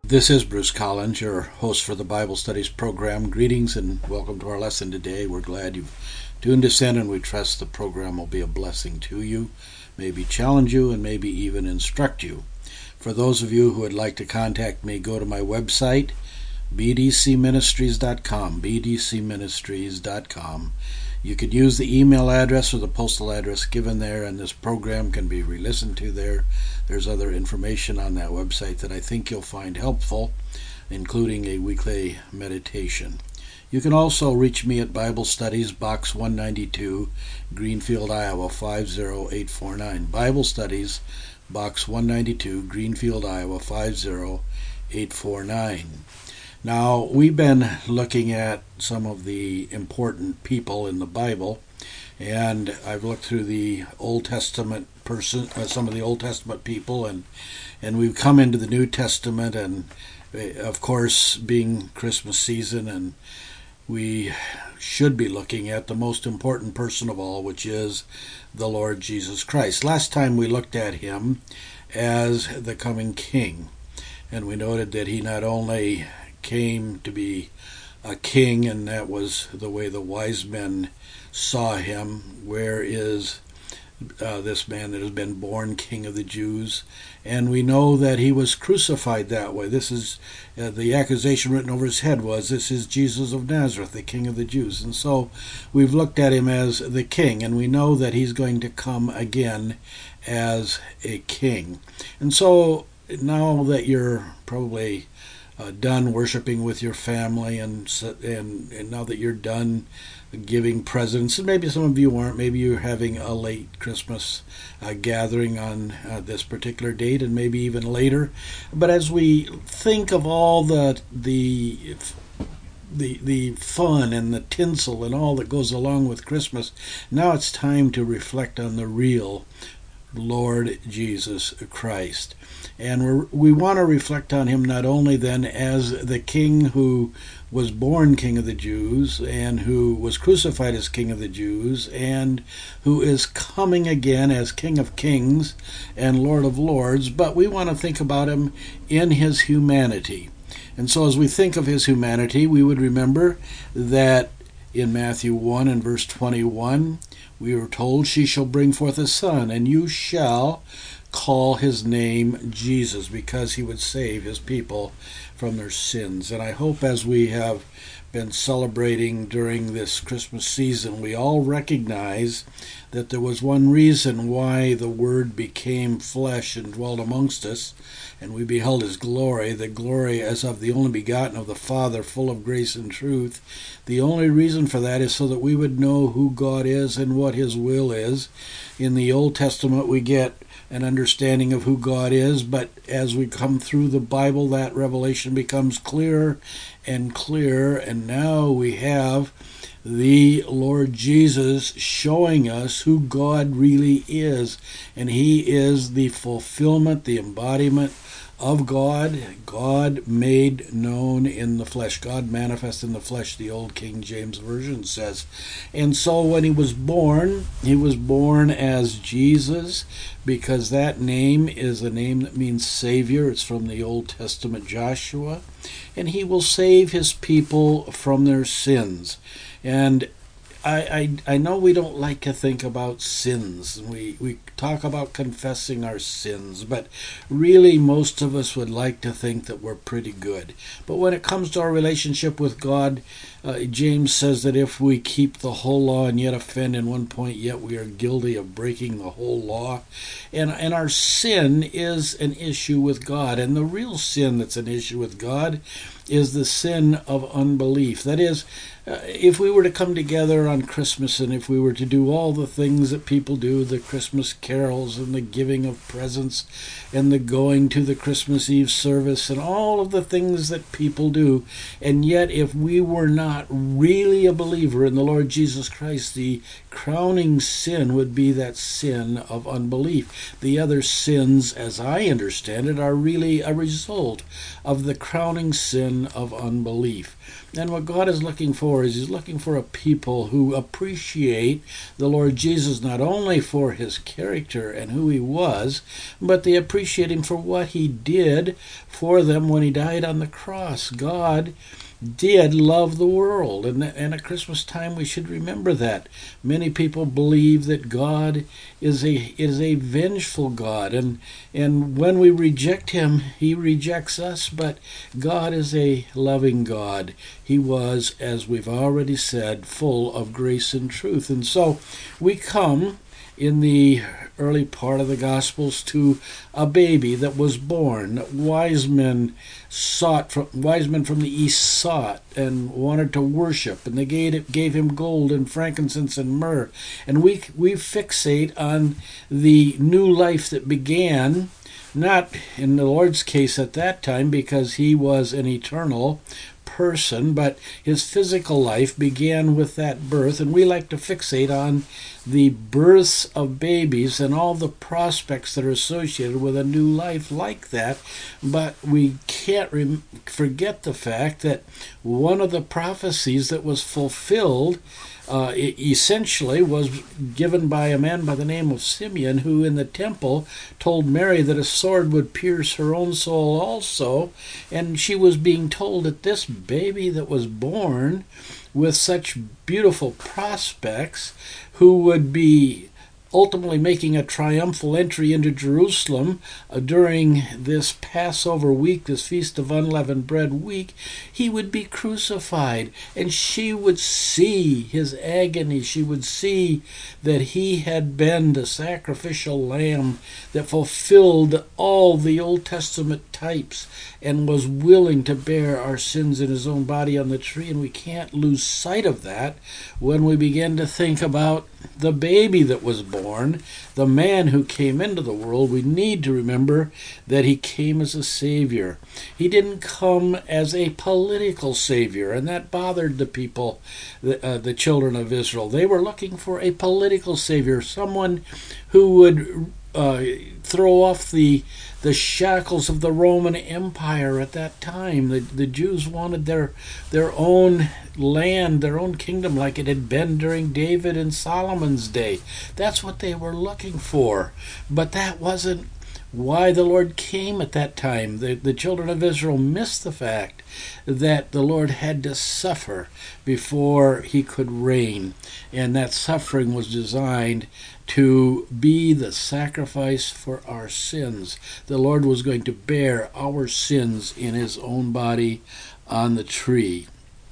This is Bruce Collins, your host for the Bible Studies program. Greetings and welcome to our lesson today. We're glad you've tuned us in, and we trust the program will be a blessing to you, maybe challenge you, and maybe even instruct you. For those of you who would like to contact me, go to my website, bdcministries.com, bdcministries.com. You could use the email address or the postal address given there, and this program can be re-listened to there. There's other information on that website that I think you'll find helpful, including a weekly meditation. You can also reach me at Bible Studies, Box 192, Greenfield, Iowa 50849. Bible Studies, Box 192, Greenfield, Iowa 50849. Now, we've been looking at some of the important people in the Bible, and I've looked through the Old Testament some of the Old Testament people, and we've come into the New Testament, and of course, being Christmas season, and we should be looking at the most important person of all, which is the Lord Jesus Christ. Last time we looked at him as the coming King, and we noted that he not only came to be a king, and that was the way the wise men saw him. Where is this man that has been born King of the Jews? And we know that he was crucified that way. This is the accusation written over his head was, "This is Jesus of Nazareth, the King of the Jews." And so we've looked at him as the king, and we know that he's going to come again as a king. And so now that you're probably done worshiping with your family, and now that you're done giving presents, and maybe some of you aren't, maybe you're having a late Christmas gathering on this particular date, and maybe even later. But as we think of all the fun and the tinsel and all that goes along with Christmas, now it's time to reflect on the real Lord Jesus Christ. And we want to reflect on him not only then as the King who was born King of the Jews, and who was crucified as King of the Jews, and who is coming again as King of Kings and Lord of Lords, but we want to think about him in his humanity. And so as we think of his humanity, we would remember that in Matthew 1 and verse 21, we were told, "She shall bring forth a son, and you shall call his name Jesus," because he would save his people from their sins. And I hope as we have been celebrating during this Christmas season, we all recognize that there was one reason why the Word became flesh and dwelt amongst us, and we beheld his glory, the glory as of the only begotten of the Father, full of grace and truth. The only reason for that is so that we would know who God is and what his will is. In the Old Testament, we get an understanding of who God is, but as we come through the Bible, that revelation becomes clearer and clearer, and now we have the Lord Jesus showing us who God really is, and he is the fulfillment, the embodiment of God, God made known in the flesh, God manifest in the flesh, the old King James Version says. And so when he was born as Jesus, because that name is a name that means Savior. It's from the Old Testament Joshua, and he will save his people from their sins. And I know we don't like to think about sins. We talk about confessing our sins, but really most of us would like to think that we're pretty good. But when it comes to our relationship with God, James says that if we keep the whole law and yet offend in one point, yet we are guilty of breaking the whole law. And our sin is an issue with God. And the real sin that's an issue with God is the sin of unbelief. That is, if we were to come together on Christmas, and if we were to do all the things that people do, the Christmas carols and the giving of presents and the going to the Christmas Eve service and all of the things that people do, and yet if we were not really a believer in the Lord Jesus Christ, the crowning sin would be that sin of unbelief. The other sins, as I understand it, are really a result of the crowning sin of unbelief. And what God is looking for is he's looking for a people who appreciate the Lord Jesus not only for his character, character and who he was, but they appreciate him for what he did for them when he died on the cross. God did love the world, and at Christmas time we should remember that. Many people believe that God is a vengeful God, and when we reject him, he rejects us, but God is a loving God. He was, as we've already said, full of grace and truth. And so we come in the early part of the Gospels to a baby that was born. Wise men from the east sought and wanted to worship, and they gave him gold and frankincense and myrrh. And we fixate on the new life that began, not in the Lord's case at that time because he was an eternal person, but his physical life began with that birth, and we like to fixate on the births of babies and all the prospects that are associated with a new life like that. But we can't forget the fact that one of the prophecies that was fulfilled essentially was given by a man by the name of Simeon, who in the temple told Mary that a sword would pierce her own soul also, and she was being told that this baby that was born with such beautiful prospects, who would be ultimately making a triumphal entry into Jerusalem during this Passover week, this Feast of Unleavened Bread week, he would be crucified, and she would see his agony. She would see that he had been the sacrificial lamb that fulfilled all the Old Testament types and was willing to bear our sins in his own body on the tree. And we can't lose sight of that when we begin to think about the baby that was born, the man who came into the world. We need to remember that he came as a savior. He didn't come as a political savior, and that bothered the people, the children of Israel. They were looking for a political savior, someone who would throw off the shackles of the Roman Empire at that time. The Jews wanted their own land, their own kingdom, like it had been during David and Solomon's day. That's what they were looking for. But that wasn't why the Lord came at that time. The children of Israel missed the fact that the Lord had to suffer before he could reign, and that suffering was designed to be the sacrifice for our sins. The Lord was going to bear our sins in his own body on the tree.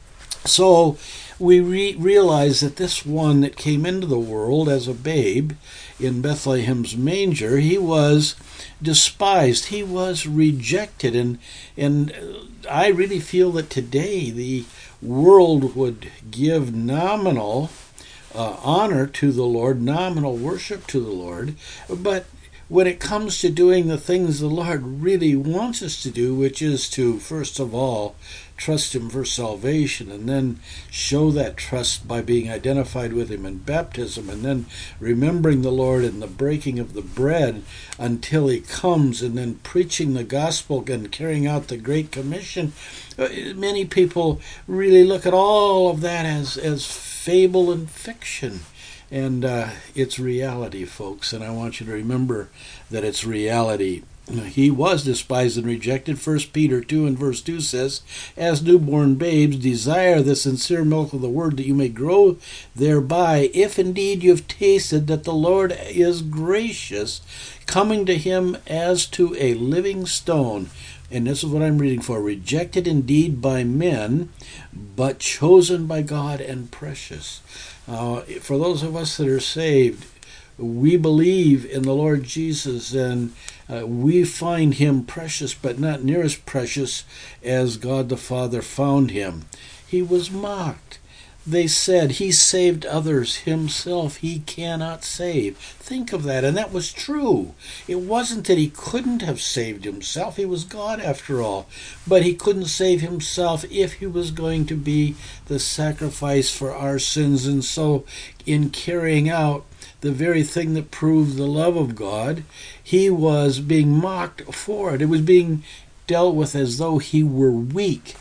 So we realize that this one that came into the world as a babe in Bethlehem's manger, he was despised. He was rejected. And I really feel that today the world would give nominal honor to the Lord, nominal worship to the Lord, but when it comes to doing the things the Lord really wants us to do, which is to, first of all, trust him for salvation, and then show that trust by being identified with him in baptism, and then remembering the Lord in the breaking of the bread until he comes, and then preaching the gospel and carrying out the Great Commission. Many people really look at all of that as fable and fiction. And it's reality, folks, and I want you to remember that it's reality. He was despised and rejected. 1 Peter 2 and verse 2 says, "As newborn babes, desire the sincere milk of the word, that you may grow thereby, if indeed you have tasted that the Lord is gracious, coming to him as to a living stone." And this is what I'm reading for. "Rejected indeed by men, but chosen by God and precious." For those of us that are saved, we believe in the Lord Jesus, and we find him precious, but not near as precious as God the Father found him. He was mocked. They said, he saved others, himself he cannot save. Think of that, and that was true. It wasn't that he couldn't have saved himself. He was God after all. But he couldn't save himself if he was going to be the sacrifice for our sins. And so in carrying out the very thing that proved the love of God, he was being mocked for it. It was being dealt with as though he were weak.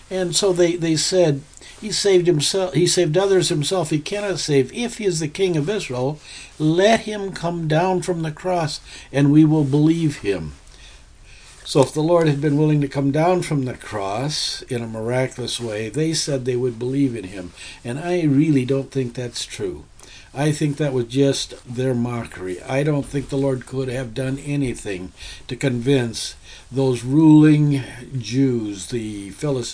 And so they said, he saved himself, he saved others himself, he cannot save. If he is the king of Israel, let him come down from the cross and we will believe him. So if the Lord had been willing to come down from the cross in a miraculous way, they said they would believe in him. And I really don't think that's true. I think that was just their mockery. I don't think the Lord could have done anything to convince those ruling Jews, the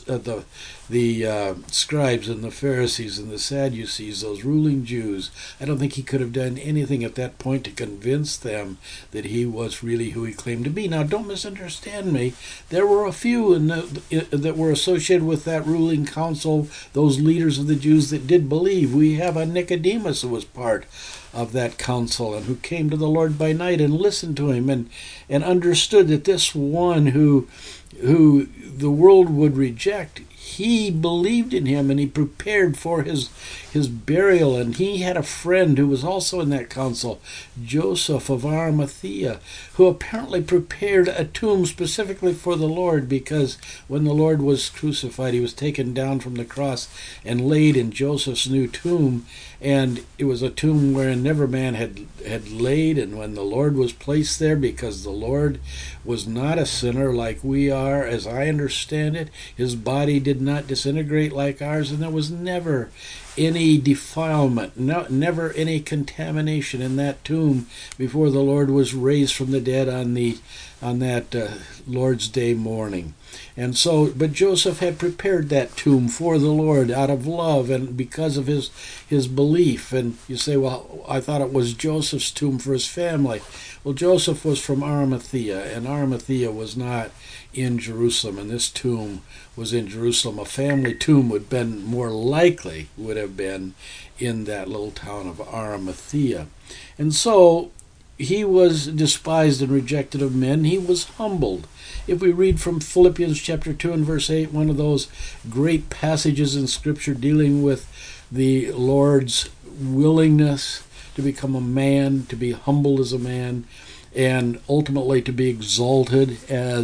scribes and the Pharisees and the Sadducees, those ruling Jews. I don't think he could have done anything at that point to convince them that he was really who he claimed to be. Now, don't misunderstand me. There were a few that were associated with that ruling council, those leaders of the Jews that did believe. We have a Nicodemus who was part of that council and who came to the Lord by night and listened to him and understood that this one who the world would reject, he believed in him and he prepared for his burial. And he had a friend who was also in that council, Joseph of Arimathea, who apparently prepared a tomb specifically for the Lord, because when the Lord was crucified, he was taken down from the cross and laid in Joseph's new tomb. And it was a tomb wherein never man had laid, and when the Lord was placed there, because the Lord was not a sinner like we are, as I understand it, his body did not disintegrate like ours, and there was never any defilement, never any contamination in that tomb before the Lord was raised from the dead on that Lord's Day morning. And so, but Joseph had prepared that tomb for the Lord out of love and because of his belief. And you say, well, I thought it was Joseph's tomb for his family. Well, Joseph was from Arimathea, and Arimathea was not in Jerusalem, and this tomb was in Jerusalem. A family tomb would have been more likely would have been in that little town of Arimathea. And so he was despised and rejected of men. He was humbled. If we read from Philippians chapter 2 and verse 8, one of those great passages in Scripture dealing with the Lord's willingness to become a man, to be humbled as a man, and ultimately to be exalted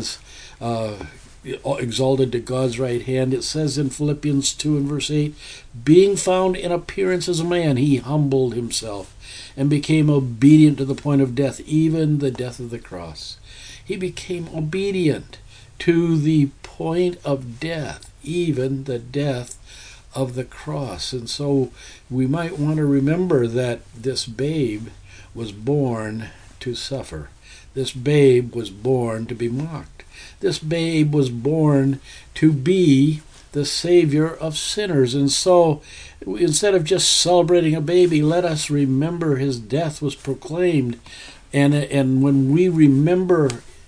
exalted to God's right hand. It says in Philippians 2 and verse 8, being found in appearance as a man, he humbled himself and became obedient to the point of death, even the death of the cross. He became obedient to the point of death, even the death of the cross. And so we might want to remember that this babe was born to suffer. This babe was born to be mocked. This babe was born to be the Savior of sinners. And so instead of just celebrating a baby, let us remember his death was proclaimed. And when we remember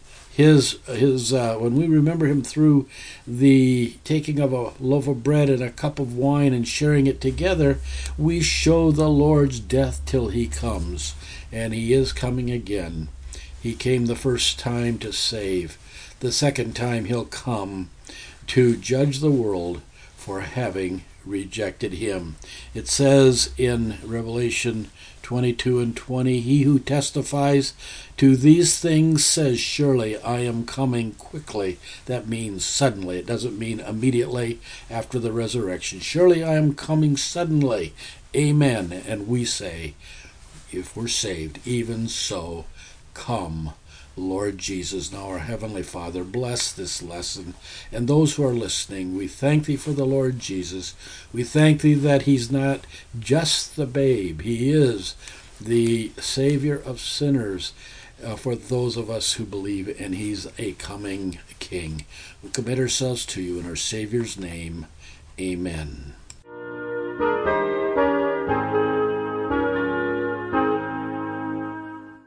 when we remember him through the taking of a loaf of bread and a cup of wine and sharing it together, we show the Lord's death till he comes. And he is coming again. He came the first time to save. The second time he'll come to judge the world for having rejected him. It says in Revelation 22 and 20, he who testifies to these things says, surely I am coming quickly. That means suddenly. It doesn't mean immediately after the resurrection. Surely I am coming suddenly. Amen. And we say, if we're saved, even so, come, Lord Jesus. Now, our Heavenly Father, bless this lesson and those who are listening. We thank thee for the Lord Jesus. We thank thee that he's not just the babe. He is the Savior of sinners for those of us who believe, and he's a coming King. We commit ourselves to you in our Savior's name. Amen.